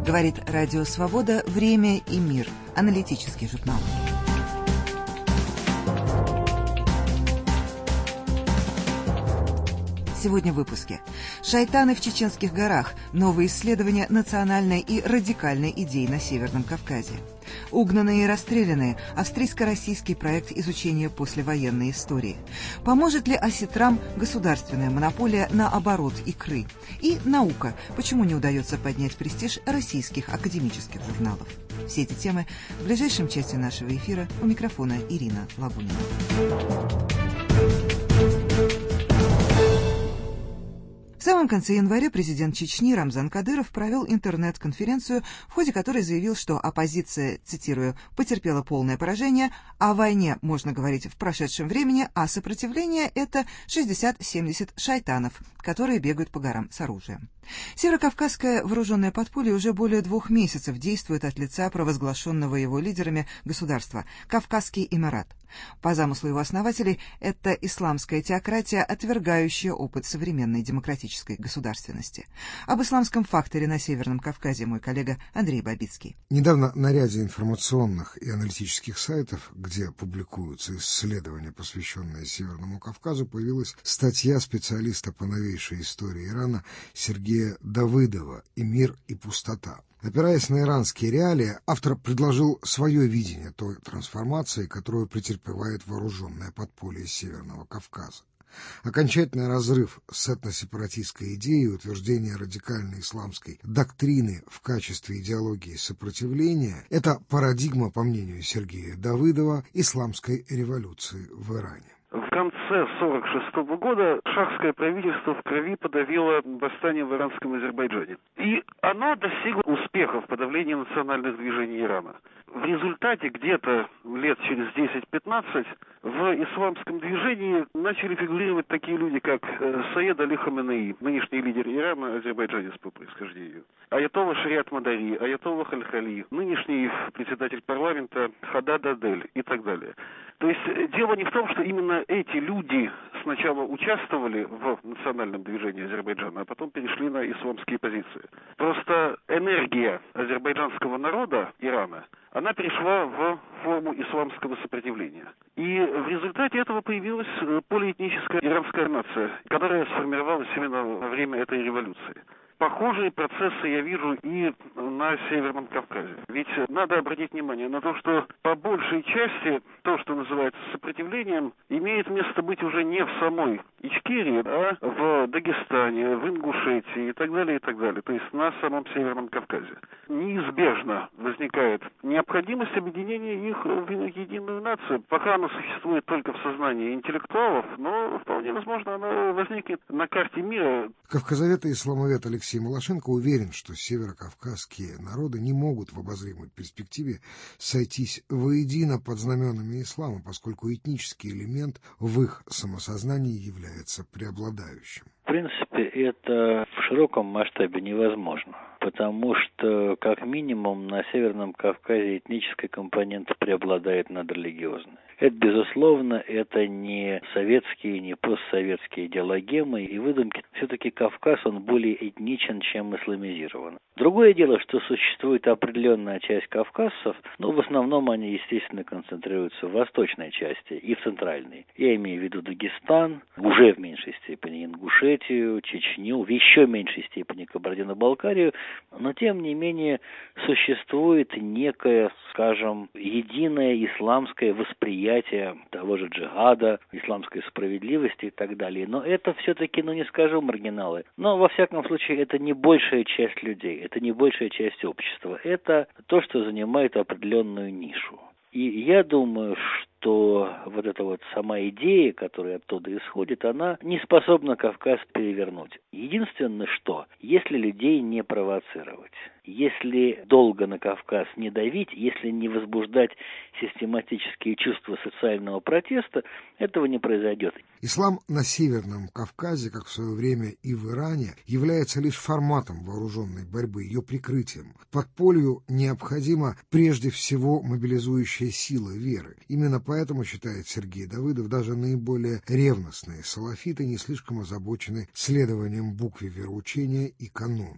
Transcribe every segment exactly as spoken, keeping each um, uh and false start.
Говорит Радио Свобода «Время и мир». Аналитический журнал. Сегодня в выпуске. Шайтаны в Чеченских горах. Новые исследования национальной и радикальной идеи на Северном Кавказе. Угнанные и расстрелянные. Австрийско-российский проект изучения послевоенной истории. Поможет ли осетрам государственная монополия на оборот икры? И наука. Почему не удается поднять престиж российских академических журналов? Все эти темы в ближайшем часе нашего эфира. У микрофона Ирина Лабунина. В самом конце января президент Чечни Рамзан Кадыров провел интернет-конференцию, в ходе которой заявил, что оппозиция, цитирую, «потерпела полное поражение, о войне можно говорить в прошедшем времени, а сопротивление — это шестьдесят-семьдесят шайтанов, которые бегают по горам с оружием». Северокавказское вооруженное подполье уже более двух месяцев действует от лица провозглашенного его лидерами государства — Кавказский Эмират. По замыслу его основателей, это исламская теократия, отвергающая опыт современной демократической государственности. Об исламском факторе на Северном Кавказе мой коллега Андрей Бабицкий. Недавно на ряде информационных и аналитических сайтов, где публикуются исследования, посвященные Северному Кавказу, появилась статья специалиста по новейшей истории Ирана Сергея Давыдова «Мир и пустота». Опираясь на иранские реалии, автор предложил свое видение той трансформации, которую претерпевает вооруженное подполье Северного Кавказа. Окончательный разрыв с этносепаратистской идеей, утверждение радикальной исламской доктрины в качестве идеологии сопротивления — это парадигма, по мнению Сергея Давыдова, исламской революции в Иране. В конце сорок шестого года шахское правительство в крови подавило восстание в иранском Азербайджане. И оно достигло успеха в подавлении национальных движений Ирана. В результате где-то лет через десять-пятнадцать в исламском движении начали фигурировать такие люди, как Саед Али Хаменеи, нынешний лидер Ирана, азербайджанец по происхождению, аятолла Шариат Мадари, аятолла Халь-Хали, нынешний председатель парламента Хадад Адель и так далее. То есть дело не в том, что именно эти люди сначала участвовали в национальном движении Азербайджана, а потом перешли на исламские позиции. Просто энергия азербайджанского народа Ирана, она перешла в форму исламского сопротивления. И в результате этого появилась полиэтническая иранская нация, которая сформировалась именно во время этой революции. Похожие процессы я вижу и на Северном Кавказе. Ведь надо обратить внимание на то, что по большей части то, что называется сопротивлением, имеет место быть уже не в самой Ичкерии, а в Дагестане, в Ингушетии и так далее, и так далее. То есть на самом Северном Кавказе. Неизбежно возникает необходимость объединения их в единую нацию. Пока она существует только в сознании интеллектуалов, но вполне возможно она возникнет на карте мира. Кавказовед и исламовед Алексей Малашенко уверен, что северокавказские народы не могут в обозримой перспективе сойтись воедино под знаменами ислама, поскольку этнический элемент в их самосознании является преобладающим. В принципе, это в широком масштабе невозможно, потому что, как минимум, на Северном Кавказе этническая компонента преобладает над религиозной. Это, безусловно, это не советские, не постсоветские идеологемы и выдумки. Все-таки Кавказ, он более этничен, чем исламизирован. Другое дело, что существует определенная часть кавказцев, но в основном они, естественно, концентрируются в восточной части и в центральной. Я имею в виду Дагестан, уже в меньшей степени Ингушетию, Чечню, в еще меньшей степени Кабардино-Балкарию, но, тем не менее, существует некое, скажем, единое исламское восприятие того же джихада, исламской справедливости и так далее. Но это все-таки, ну не скажу маргиналы, но во всяком случае это не большая часть людей, это не большая часть общества, это то, что занимает определенную нишу. И я думаю, что вот эта вот сама идея, которая оттуда исходит, она не способна Кавказ перевернуть. Единственное, что, если людей не провоцировать, если долго на Кавказ не давить, если не возбуждать систематические чувства социального протеста, этого не произойдет. Ислам на Северном Кавказе, как в свое время и в Иране, является лишь форматом вооруженной борьбы, ее прикрытием. Подполью необходима прежде всего мобилизующая сила веры. Именно поэтому, считает Сергей Давыдов, даже наиболее ревностные салафиты не слишком озабочены следованием букве вероучения и канону. Мы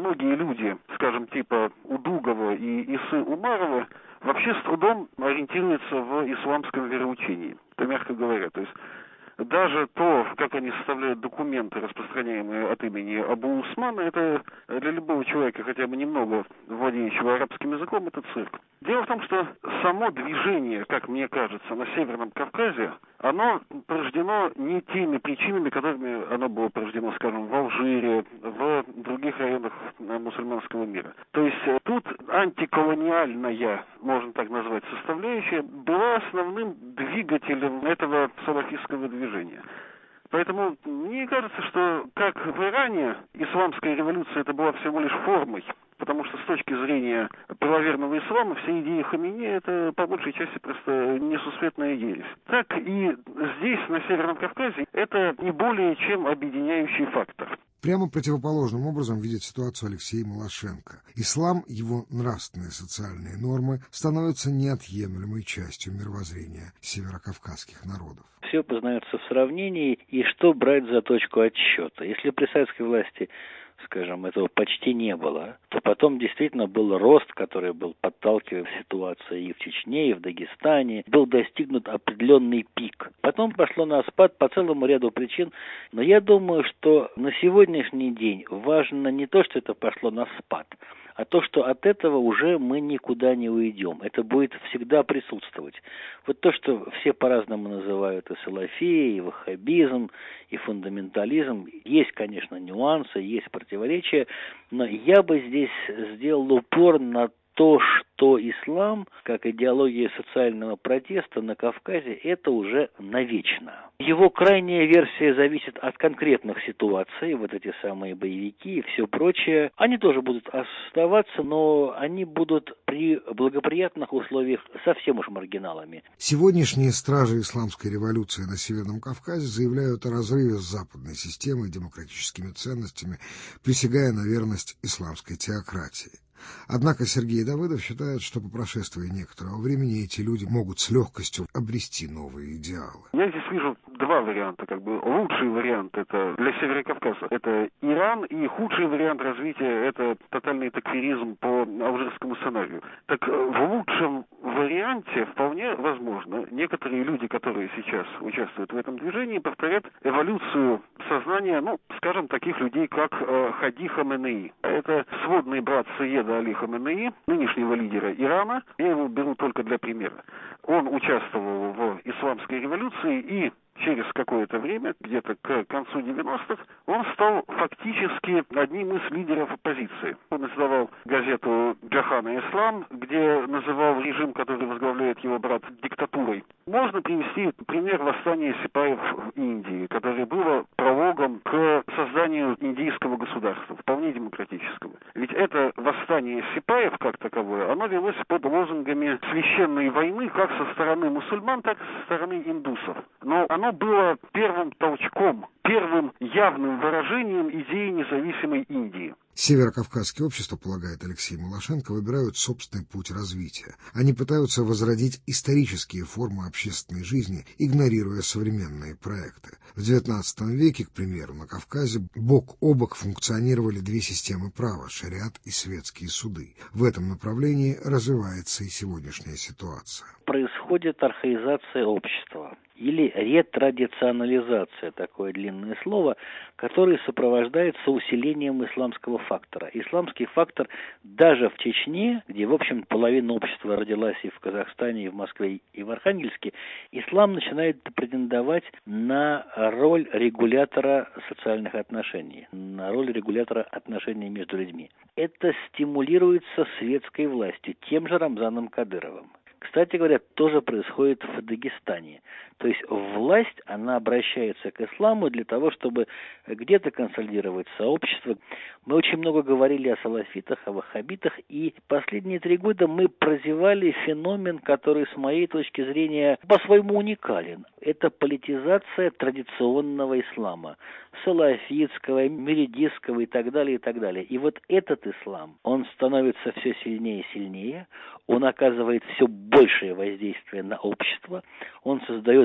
многие люди, скажем, типа Удугова и Исы Умарова, вообще с трудом ориентируются в исламском вероучении, это мягко говоря. То есть даже то, как они составляют документы, распространяемые от имени Абу Усмана, это для любого человека, хотя бы немного владеющего арабским языком, это цирк. Дело в том, что само движение, как мне кажется, на Северном Кавказе, оно порождено не теми причинами, которыми оно было порождено, скажем, в Алжире, в других районах мусульманского мира. То есть тут антиколониальная, можно так назвать, составляющая была основным двигателем этого салафистского движения. Поэтому мне кажется, что как в Иране исламская революция это была всего лишь формой, потому что с точки зрения правоверного ислама все идеи Хаминеи это по большей части просто несусветная ересь. Так и здесь, на Северном Кавказе, это не более чем объединяющий фактор. Прямо противоположным образом видит ситуацию Алексей Малашенко. Ислам, его нравственные и социальные нормы становятся неотъемлемой частью мировоззрения северокавказских народов. Все познается в сравнении, и что брать за точку отсчета. Если при советской власти, скажем, этого почти не было, то потом действительно был рост, который был подталкиваем ситуации и в Чечне, и в Дагестане. Был достигнут определенный пик. Потом пошло на спад по целому ряду причин. Но я думаю, что на сегодняшний день важно не то, что это пошло на спад, а то, что от этого уже мы никуда не уйдем. Это будет всегда присутствовать. Вот то, что все по-разному называют и салафия, и ваххабизм, и фундаментализм, есть, конечно, нюансы, есть противоречия, но я бы здесь сделал упор на то, что ислам, как идеология социального протеста на Кавказе, это уже навечно. Его крайняя версия зависит от конкретных ситуаций, вот эти самые боевики и все прочее. Они тоже будут оставаться, но они будут при благоприятных условиях совсем уж маргиналами. Сегодняшние стражи исламской революции на Северном Кавказе заявляют о разрыве с западной системой и демократическими ценностями, присягая на верность исламской теократии. Однако Сергей Давыдов считает, что по прошествии некоторого времени эти люди могут с легкостью обрести новые идеалы. Я здесь вижу два варианта. Как бы лучший вариант это для Северокавказа это Иран, и худший вариант развития это тотальный такфиризм по алжирскому сценарию. Так в лучшем варианте вполне возможно некоторые люди, которые сейчас участвуют в этом движении, повторят эволюцию сознания, ну, скажем, таких людей, как э, Хади Хаменеи. Это сводный брат Саеда Али Хаменеи, нынешнего лидера Ирана. Я его беру только для примера. Он участвовал в исламской революции и через какое-то время, где-то к концу девяностых, он стал фактически одним из лидеров оппозиции. Он издавал газету «Джахан и Ислам», где называл режим, который возглавляет его брат, диктатурой. Можно привести пример восстания сипаев в Индии, которое было прологом к созданию индийского государства, вполне демократического. Ведь это восстание сипаев, как таковое, оно велось под лозунгами священной войны как со стороны мусульман, так и со стороны индусов. Но оно было первым толчком, первым явным выражением идеи независимой Индии. Северокавказские общества, полагает Алексей Малашенко, выбирают собственный путь развития. Они пытаются возродить исторические формы общественной жизни, игнорируя современные проекты. В девятнадцатом веке, к примеру, на Кавказе бок о бок функционировали две системы права – шариат и светские суды. В этом направлении развивается и сегодняшняя ситуация. Происходит архаизация общества или ретрадиционализация, такое длинное слово, которое сопровождается усилением исламского фактора. Исламский фактор даже в Чечне, где, в общем, половина общества родилась и в Казахстане, и в Москве, и в Архангельске, ислам начинает претендовать на роль регулятора социальных отношений, на роль регулятора отношений между людьми. Это стимулируется светской властью, тем же Рамзаном Кадыровым. Кстати говоря, тоже происходит в Дагестане. То есть власть, она обращается к исламу для того, чтобы где-то консолидировать сообщество. Мы очень много говорили о салафитах, о ваххабитах, и последние три года мы прозевали феномен, который, с моей точки зрения, по-своему уникален. Это политизация традиционного ислама, салафитского, меридистского и так далее, и так далее. И вот этот ислам, он становится все сильнее и сильнее, он оказывает все большее воздействие на общество, он создает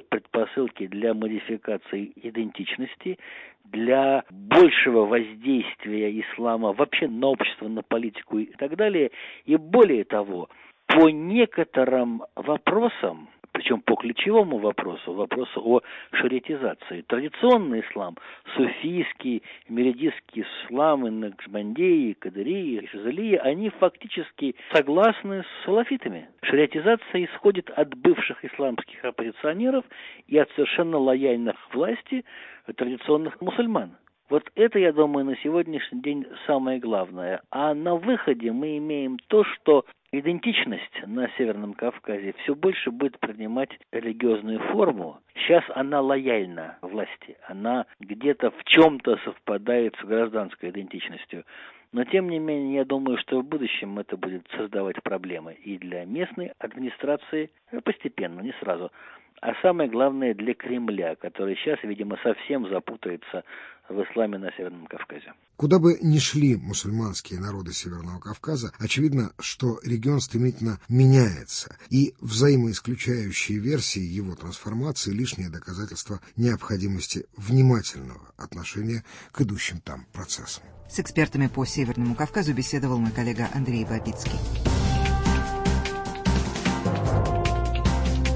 создает предпосылки для модификации идентичности, для большего воздействия ислама вообще на общество, на политику и так далее. И более того, по некоторым вопросам, причем по ключевому вопросу, вопросу о шариатизации, традиционный ислам, суфийский, меридистский ислам, накшбандии, кадырии, шазалии, они фактически согласны с салафитами. Шариатизация исходит от бывших исламских оппозиционеров и от совершенно лояльных власти традиционных мусульман. Вот это, я думаю, на сегодняшний день самое главное. А на выходе мы имеем то, что идентичность на Северном Кавказе все больше будет принимать религиозную форму. Сейчас она лояльна власти, она где-то в чем-то совпадает с гражданской идентичностью. Но, тем не менее, я думаю, что в будущем это будет создавать проблемы и для местной администрации, постепенно, не сразу, а самое главное для Кремля, который сейчас, видимо, совсем запутается в исламе на Северном Кавказе. Куда бы ни шли мусульманские народы Северного Кавказа, очевидно, что регион стремительно меняется, и взаимоисключающие версии его трансформации — лишнее доказательство необходимости внимательного отношения к идущим там процессам. С экспертами по Северному Кавказу беседовал мой коллега Андрей Бабицкий.